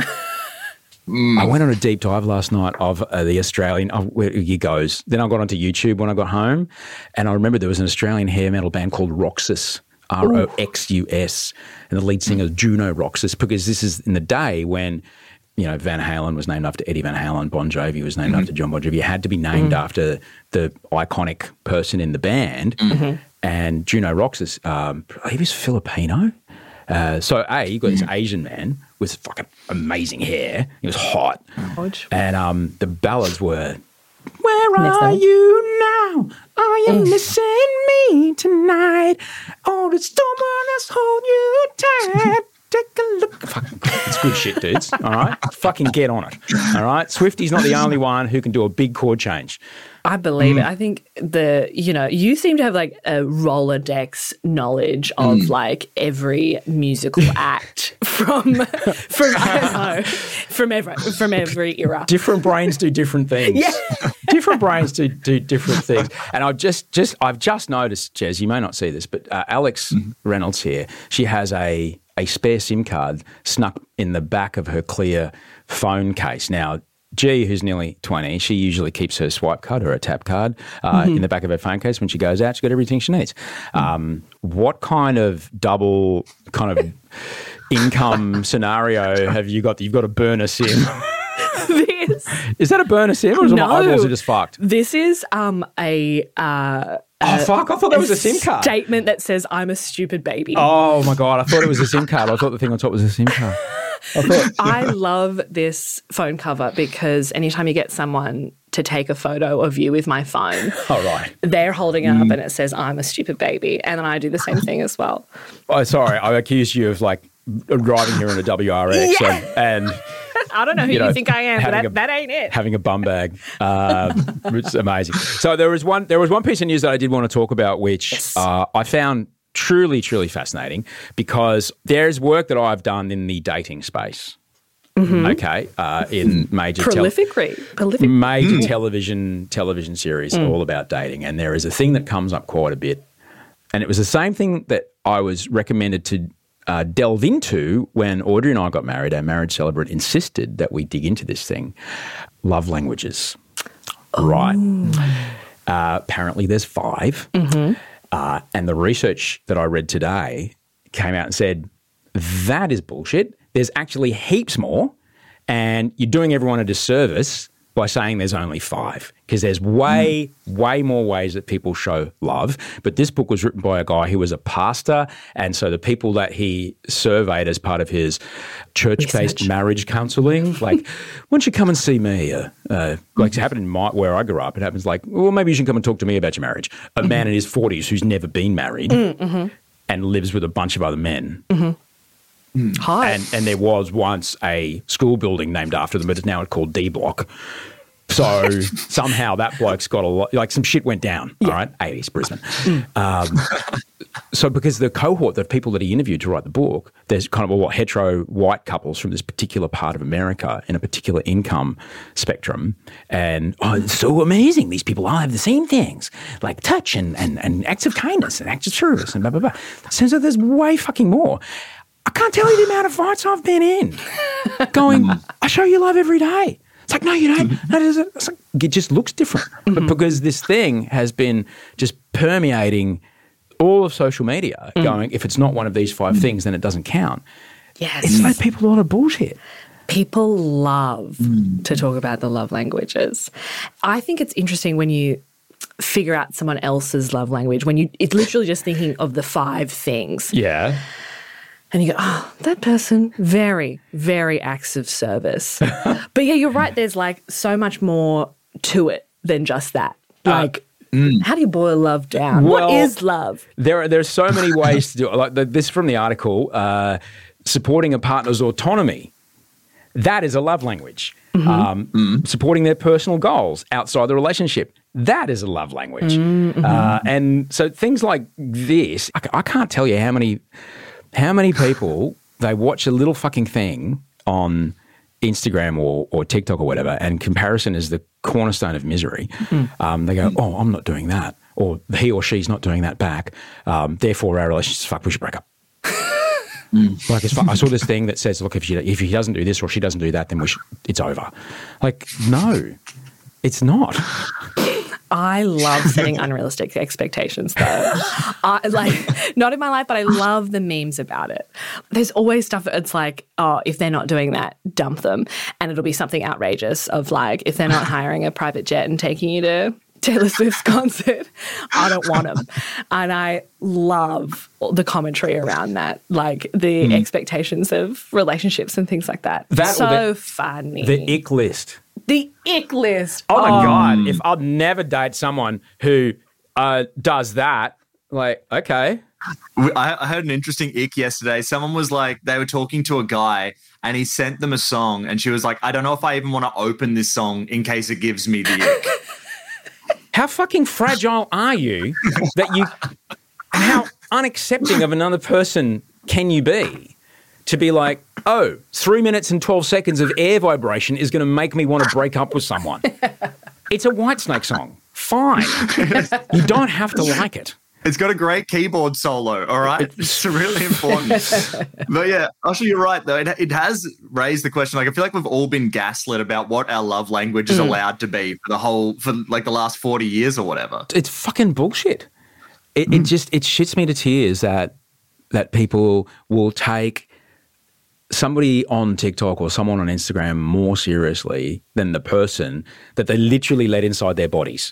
I went on a deep dive last night of uh, the Australian, of where he goes. Then I got onto YouTube when I got home, and I remember there was an Australian hair metal band called Roxas, R O X U S, and the lead singer is Juno Roxas, because this is in the day when, you know, Van Halen was named after Eddie Van Halen, Bon Jovi was named after John Bon Jovi. You had to be named after the iconic person in the band, and Juno Roxas, um, he was Filipino. Uh, so, A, you got this Asian man with fucking amazing hair. He was hot. Ouch. And um, the ballads were, where Next are level. you now? Are you missing me tonight? Oh, the storm has hold you tight. Take a look. Fuck, it's good shit, dudes. All right? Fucking get on it. All right? Swifty's not the only one who can do a big chord change. I believe it. I think the, you know, you seem to have like a Rolodex knowledge of like every musical act from, from I don't know, from every, from every era. Different brains do different things. Yeah. Different brains do, do different things. And I've just, just, I've just noticed, Jez, you may not see this, but uh, Alex Reynolds here, she has a, a spare SIM card snuck in the back of her clear phone case. Now, G, who's nearly twenty, she usually keeps her swipe card or a tap card uh, in the back of her phone case when she goes out. She's got everything she needs. Um, what kind of double kind of income scenario have you got? You've got to burn a SIM. This, Is that a burner SIM or is it my No. eyeballs are just fucked? this is um a uh, Oh, fuck. I thought that was a SIM card. statement that says I'm a stupid baby. Oh, my God. I thought it was a SIM card. I thought the thing on top was a SIM card. I thought... I love this phone cover because anytime you get someone to take a photo of you with my phone, Oh, right. they're holding it up and it says I'm a stupid baby, and then I do the same thing as well. Oh, sorry. I accused you of, like, driving here in a W R X Yeah. and... and I don't know who You you, know, think I am, but having that, a- that ain't it. having a bum bag. Um, it's amazing. So there was one there was one piece of news that I did want to talk about, which Yes. uh, I found truly, truly fascinating, because there's work that I've done in the dating space. Okay, uh, in major tel- Prolific read. Prolific. major television television series all about dating, and there is a thing that comes up quite a bit, and it was the same thing that I was recommended to uh, delve into when Audrey and I got married. Our marriage celebrant insisted that we dig into this thing: love languages. Right. Uh, apparently, there's five. Uh, and the research that I read today came out and said, that is bullshit. There's actually heaps more, and you're doing everyone a disservice by saying there's only five, because there's way, mm. way more ways that people show love. But this book was written by a guy who was a pastor, and so the people that he surveyed as part of his church-based Research. marriage counselling, like, why don't you come and see me? Uh, uh, like, it happened in my, where I grew up. It happens like, well, maybe you should come and talk to me about your marriage. A mm-hmm. man in his forties who's never been married mm-hmm. and lives with a bunch of other men. Mm-hmm. Mm. Hi. And, and there was once a school building named after them, but it's now called D Block. So somehow that bloke's got a lot, like some shit went down, yeah. all right, eighties Brisbane. Mm. Um, so because the cohort of people that he interviewed to write the book, there's kind of a what, hetero white couples from this particular part of America in a particular income spectrum. And, oh, it's so amazing. These people all have the same things, like touch and, and, and acts of kindness and acts of service and blah, blah, blah. Turns out there's way fucking more. I can't tell you the amount of fights I've been in going, I show you love every day. It's like, no, you don't. No, it's like, it just looks different. Mm-hmm. But because this thing has been just permeating all of social media, mm. going, if it's not one of these five mm. things, then it doesn't count. Yes. It's like people a lot of bullshit. People love mm. to talk about the love languages. I think it's interesting when you figure out someone else's love language, when you it's literally just thinking of the five things. Yeah. And you go, oh, that person, very, very acts of service. But yeah, you're right. There's like so much more to it than just that. Like, uh, mm. how do you boil love down? Well, what is love? There are, there are so many ways to do it. Like the, this from the article, uh, supporting a partner's autonomy. That is a love language. Mm-hmm. Um, mm. Supporting their personal goals outside the relationship. That is a love language. Mm-hmm. Uh, and so things like this, I, I can't tell you how many... How many people, they watch a little fucking thing on Instagram or, or TikTok or whatever, and comparison is the cornerstone of misery. Mm. Um, they go, oh, I'm not doing that. Or he or she's not doing that back. Um, therefore, our relationship's fucked, we should break up. mm. Like, it's, I saw this thing that says, look, if, she, if he doesn't do this or she doesn't do that, then we should, it's over. Like, no, it's not. I love setting unrealistic expectations, though. I, like, not in my life, but I love the memes about it. There's always stuff that's like, oh, if they're not doing that, dump them. And it'll be something outrageous of like, if they're not hiring a private jet and taking you to Taylor Swift's concert, I don't want them. And I love the commentary around that, like the mm. expectations of relationships and things like that. that so the, funny. The ick list. The ick list. Oh, my oh. God. If I'd never date someone who uh, does that, like, okay. I, I heard an interesting ick yesterday. Someone was like, they were talking to a guy and he sent them a song and she was like, I don't know if I even want to open this song in case it gives me the ick. How fucking fragile are you that you, how unaccepting of another person can you be? To be like, oh, three minutes and twelve seconds of air vibration is going to make me want to break up with someone. It's a Whitesnake song. Fine. You don't have to like it. It's got a great keyboard solo, all right? It's really important. But yeah, Usher, you're right, though. It, it has raised the question. Like, I feel like we've all been gaslit about what our love language is mm. allowed to be for the whole, for like the last forty years or whatever. It's fucking bullshit. It, mm. it just, it shits me to tears that that people will take somebody on TikTok or someone on Instagram more seriously than the person that they literally let inside their bodies.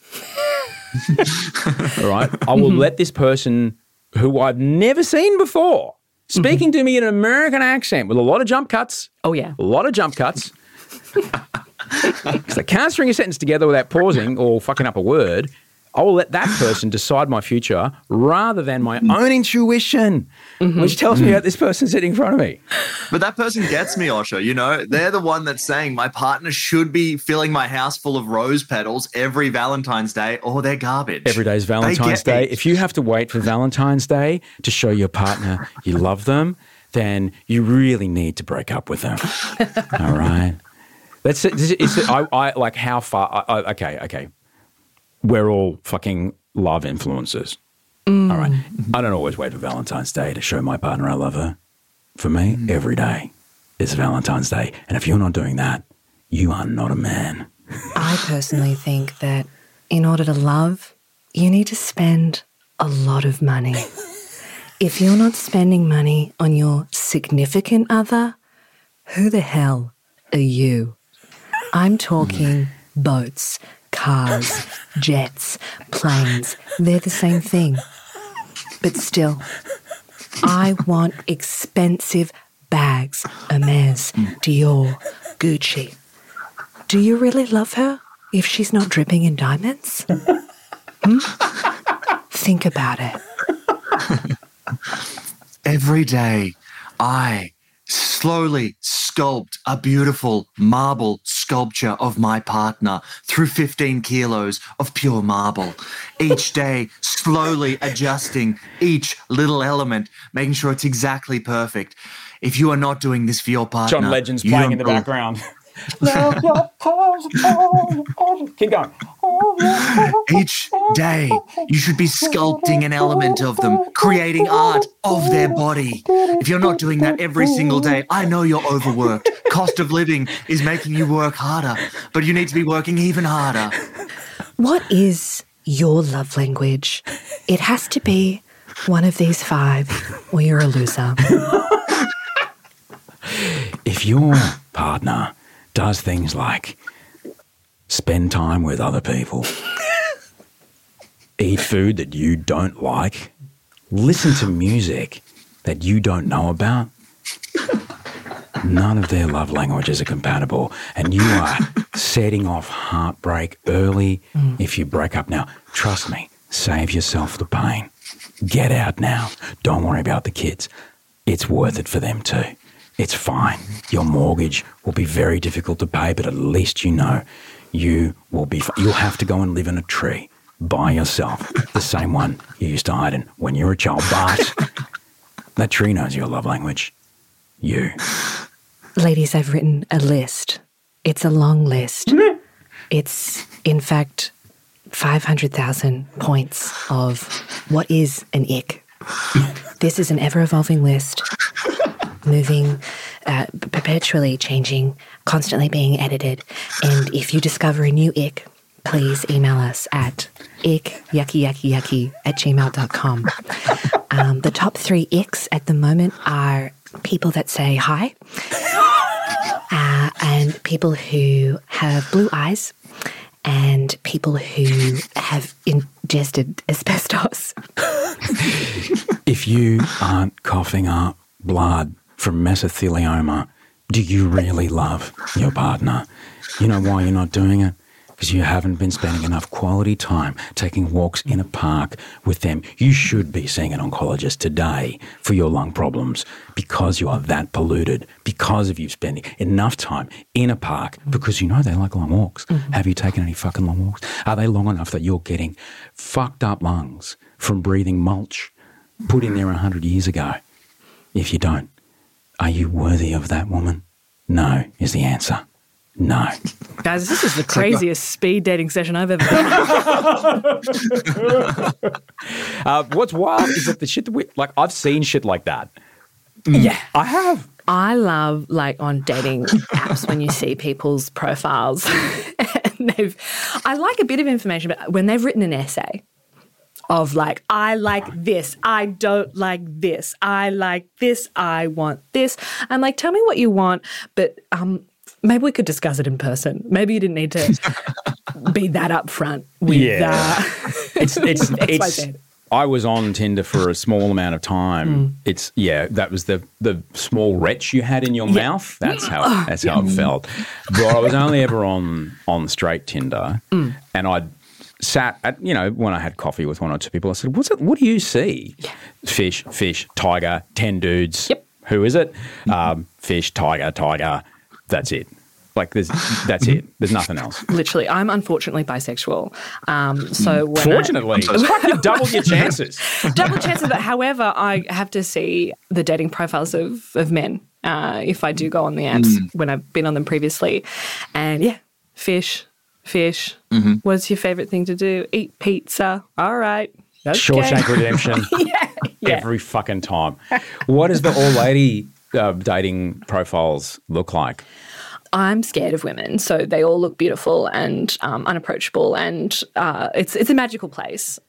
All right? I will let this person who I've never seen before speaking mm-hmm. to me in an American accent with a lot of jump cuts. Oh, yeah. A lot of jump cuts. Because they can't string a sentence together without pausing or fucking up a word. I will let that person decide my future rather than my own intuition, mm-hmm. which tells me about this person sitting in front of me. But that person gets me, Osher. You know, they're the one that's saying my partner should be filling my house full of rose petals every Valentine's Day or they're garbage. Every day is Valentine's Day. Me. If you have to wait for Valentine's Day to show your partner you love them, then you really need to break up with them. All right? That's it. It's, it's, I, I, like how far I, I, – okay, okay. We're all fucking love influencers. Mm. All right. I don't always wait for Valentine's Day to show my partner I love her. For me, mm. every day is Valentine's Day. And if you're not doing that, you are not a man. I personally think that in order to love, you need to spend a lot of money. If you're not spending money on your significant other, who the hell are you? I'm talking boats, cars, jets, planes. They're the same thing. But still, I want expensive bags, Hermes, Dior, Gucci. Do you really love her if she's not dripping in diamonds? Hmm? Think about it. Every day, I slowly sculpt a beautiful marble sculpture of my partner through fifteen kilos of pure marble. Each day, slowly adjusting each little element, making sure it's exactly perfect. If you are not doing this for your partner... John Legend's you playing in the don't- background. Keep going. Each day, you should be sculpting an element of them, creating art of their body. If you're not doing that every single day, I know you're overworked. Cost of living is making you work harder, but you need to be working even harder. What is your love language? It has to be one of these five, or you're a loser. If your partner does things like spend time with other people, eat food that you don't like, listen to music that you don't know about, none of their love languages are compatible, and you are setting off heartbreak early mm. if you break up now. Trust me, save yourself the pain. Get out now. Don't worry about the kids. It's worth it for them too. It's fine. Your mortgage will be very difficult to pay, but at least you know you will be fine. You'll have to go and live in a tree by yourself, the same one you used to hide in when you were a child. But that tree knows your love language. You. Ladies, I've written a list. It's a long list. It's, in fact, five hundred thousand points of what is an ick. This is an ever-evolving list. Moving, uh, perpetually changing, constantly being edited. And if you discover a new ick, please email us at ick, yucky, yucky, yucky, at gmail dot com. Um, the top three icks at the moment are people that say hi, uh, and people who have blue eyes, and people who have ingested asbestos. If you aren't coughing up blood from mesothelioma, do you really love your partner? You know why you're not doing it? Because you haven't been spending enough quality time taking walks in a park with them. You should be seeing an oncologist today for your lung problems because you are that polluted, because of you spending enough time in a park, because you know they like long walks. Mm-hmm. Have you taken any fucking long walks? Are they long enough that you're getting fucked up lungs from breathing mulch put in there a hundred years ago? If you don't, are you worthy of that woman? No is the answer. No. Guys, this is the craziest speed dating session I've ever been in. uh, what's wild is that the shit that we, like, I've seen shit like that. Yeah, I have. I love, like, on dating apps when you see people's profiles and they've, I like a bit of information, but when they've written an essay of like, I like this, I don't like this, I like this, I want this. I'm like, tell me what you want, but um, maybe we could discuss it in person. Maybe you didn't need to be that upfront with yeah. uh, it's it's with it's. I was on Tinder for a small amount of time. Mm. It's yeah, that was the the small retch you had in your yeah. mouth. That's how that's how it felt. But I was only ever on on straight Tinder, mm. and I'd sat at, you know, when I had coffee with one or two people, I said, What's it, what do you see? Yeah. Fish, fish, tiger, ten dudes. Yep. Who is it? Mm-hmm. Um, fish, tiger, tiger. That's it. Like, there's, that's it. There's nothing else. Literally. I'm unfortunately bisexual. Um, so when Fortunately. I, you double your chances. Double chances. But however, I have to see the dating profiles of, of men uh, if I do go on the apps mm. when I've been on them previously. And, yeah, fish, fish. Mm-hmm. What's your favourite thing to do? Eat pizza. All right. Okay. Shawshank Redemption. yeah, yeah. Every fucking time. What does the all-lady uh, dating profiles look like? I'm scared of women, so they all look beautiful and um, unapproachable, and uh, it's it's a magical place.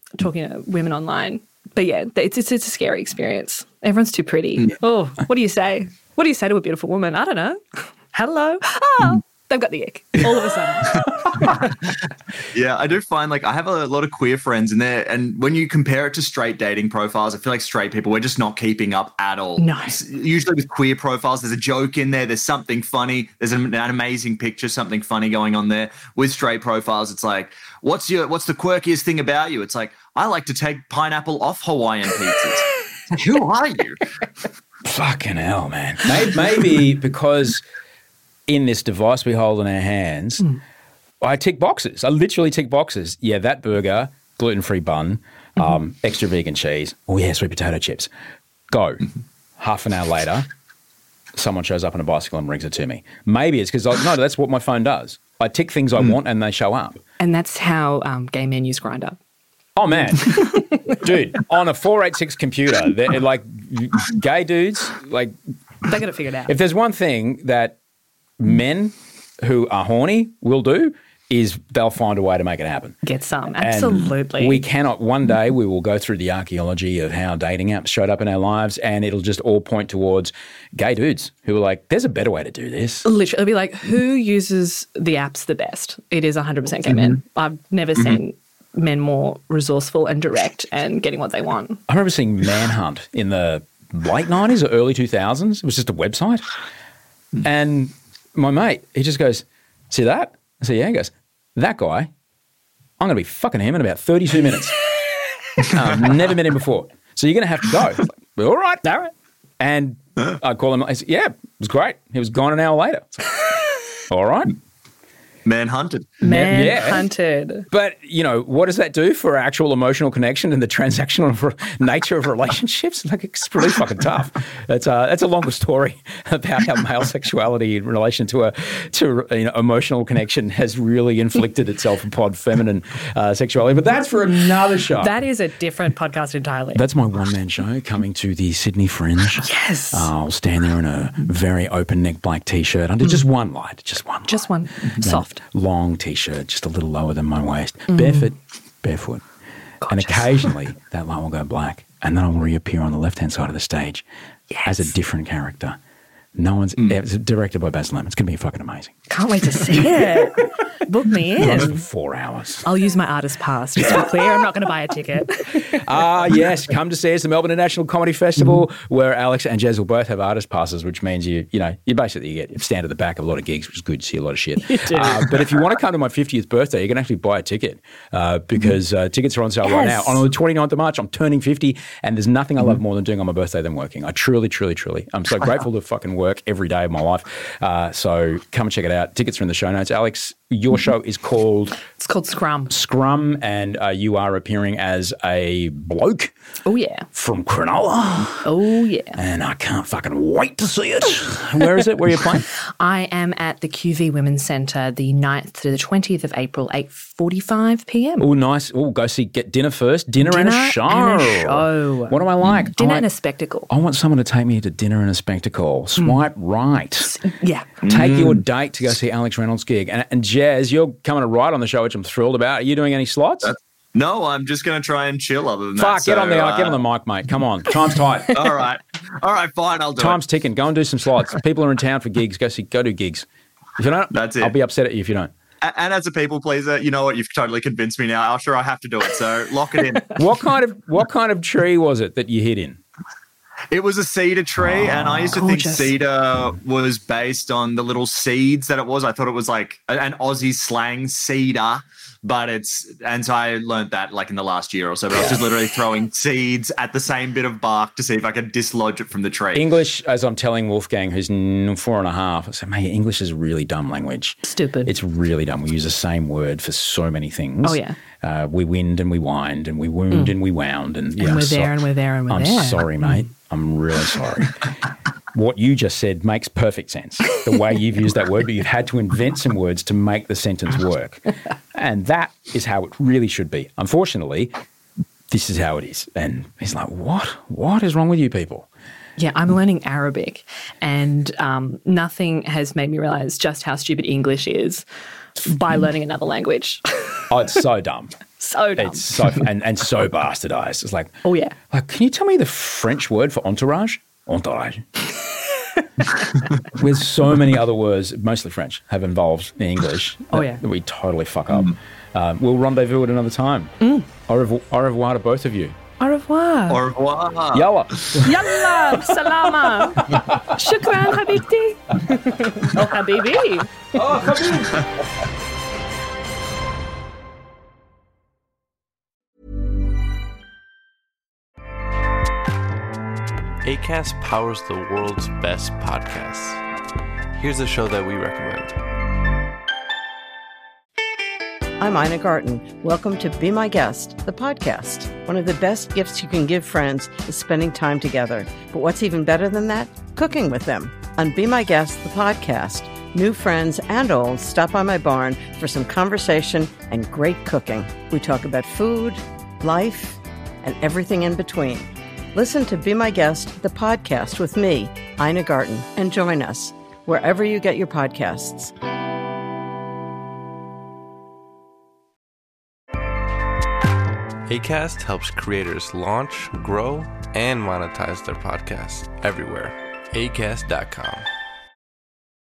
talking to women online. But yeah, it's, it's, it's a scary experience. Everyone's too pretty. Oh, what do you say? What do you say to a beautiful woman? I don't know. Hello. Ah, they've got the ick all of a sudden. Yeah, I do find like I have a lot of queer friends in there, and when you compare it to straight dating profiles, I feel like straight people, we're just not keeping up at all. No. Usually with queer profiles, there's a joke in there, there's something funny, there's an, an amazing picture, something funny going on there. With straight profiles, it's like, what's your what's the quirkiest thing about you? It's like, I like to take pineapple off Hawaiian pizzas. Who are you? Fucking hell, man. Maybe, maybe because in this device we hold in our hands, mm. I tick boxes. I literally tick boxes. Yeah, that burger, gluten-free bun, mm-hmm. um, extra vegan cheese. Oh, yeah, sweet potato chips. Go. Mm-hmm. Half an hour later, someone shows up on a bicycle and brings it to me. Maybe it's because, no, that's what my phone does. I tick things I mm. want and they show up. And that's how um, gay men use Grindr. Oh, man. Dude, on a four eighty-six computer, they're like gay dudes, like. They got it figured out. If there's one thing that men who are horny will do, is they'll find a way to make it happen. Get some, absolutely. And we cannot, one day we will go through the archaeology of how dating apps showed up in our lives, and it'll just all point towards gay dudes who are like, there's a better way to do this. Literally, it'll be like, who uses the apps the best? It is one hundred percent gay mm-hmm. men. I've never mm-hmm. seen men more resourceful and direct and getting what they want. I remember seeing Manhunt in the late nineties or early two thousands. It was just a website. Mm. And my mate, he just goes, see that? I said, yeah. He goes, that guy, I'm going to be fucking him in about thirty-two minutes. I've never met him before. So you're going to have to go. Like, all right, all right. And I call him, I said, yeah, it was great. He was gone an hour later. Like, all right. Man-hunted. Man-hunted. Yeah. But, you know, what does that do for actual emotional connection and the transactional nature of relationships? Like, it's pretty fucking tough. That's a, that's a longer story about how male sexuality in relation to a to you know, emotional connection has really inflicted itself upon feminine uh, sexuality. But that's for another show. That is a different podcast entirely. That's my one-man show coming to the Sydney Fringe. Yes. Uh, I'll stand there in a very open-neck black T-shirt under mm. just one light. Just one light. Just one. Soft. Long T-shirt, just a little lower than my waist, mm. barefoot, barefoot. Gorgeous. And occasionally that light will go black and then I'll reappear on the left-hand side of the stage yes. as a different character. No one's mm. It's directed by Baz Luhrmann. It's going to be fucking amazing. Can't wait to see it. Book me in. For four hours. I'll use my artist pass. Just to be clear, I'm not going to buy a ticket. Ah, uh, yes. Come to see us at the Melbourne International Comedy Festival, mm. where Alex and Jez will both have artist passes, which means you, you know, you basically get you stand at the back of a lot of gigs, which is good to see a lot of shit. You do. Uh, but if you want to come to my fiftieth birthday, you can actually buy a ticket uh, because uh, tickets are on sale yes. right now. On the twenty-ninth of March, I'm turning fifty, and there's nothing I love more than doing on my birthday than working. I truly, truly, truly. I'm so grateful to fucking work every day of my life. Uh, so come and check it out. Tickets are in the show notes. Alex, your show is called... It's called Scrum. Scrum, and uh, you are appearing as a bloke. Oh, yeah. From Cronulla. Oh, yeah. And I can't fucking wait to see it. Where is it? Where are you playing? I am at the Q V Women's Centre the ninth to the twentieth of April, eight forty-five p.m. Oh, nice. Oh, go see, get dinner first. Dinner, dinner and a show. and a show. What do I like? Dinner I like, and a spectacle. I want someone to take me to dinner and a spectacle. Swipe mm. right. Yeah. Take mm. your date to go see Alex Reynolds' gig. And, and Jez, you're coming to write on the show, which I'm thrilled about. Are you doing any slots? That's, no, I'm just going to try and chill other than Fuck, that. Fuck, get so, on the uh, get on the mic, mate. Come on. Time's tight. All right. All right, fine, I'll do Time's it. ticking. Go and do some slots. People are in town for gigs. Go see, go do gigs. If you don't, That's it. I'll be upset at you if you don't. And as a people pleaser, you know what? You've totally convinced me now. I'm sure I have to do it. So lock it in. What kind of what kind of tree was it that you hid in? It was a cedar tree, oh, and I used to gorgeous. think cedar was based on the little seeds that it was. I thought it was like an Aussie slang, cedar, but it's, and so I learned that like in the last year or so, but I was just literally throwing seeds at the same bit of bark to see if I could dislodge it from the tree. English, as I'm telling Wolfgang, who's four and a half, I said, mate, English is a really dumb language. Stupid. It's really dumb. We use the same word for so many things. Oh, yeah. Uh, we wind and we wind and we wound mm. and we wound. And, and yeah, we're so, there and we're there and we're I'm there. I'm sorry, mate. I'm really sorry. What you just said makes perfect sense, the way you've used that word, but you've had to invent some words to make the sentence work. And that is how it really should be. Unfortunately, this is how it is. And he's like, what? What is wrong with you people? Yeah, I'm learning Arabic, and um, nothing has made me realise just how stupid English is by learning another language. Oh, it's so dumb. So dumb. It's so and, and so bastardized. It's like, oh yeah. Like, can you tell me the French word for entourage? Entourage. With so many other words, mostly French, have involved in English. Oh that, yeah. that we totally fuck up. Mm. Um, we'll rendezvous at another time. Mm. Au revoir, au revoir to both of you. Au revoir. Au revoir. Yalla. Yalla. Salama. Shukran, habibti. Oh, habibi. Oh, habibi. Acast powers the world's best podcasts. Here's a show that we recommend. I'm Ina Garten. Welcome to Be My Guest, the podcast. One of the best gifts you can give friends is spending time together. But what's even better than that? Cooking with them. On Be My Guest, the podcast, new friends and old stop by my barn for some conversation and great cooking. We talk about food, life, and everything in between. Listen to Be My Guest, the podcast with me, Ina Garten, and join us wherever you get your podcasts. Acast helps creators launch, grow, and monetize their podcasts everywhere. acast dot com.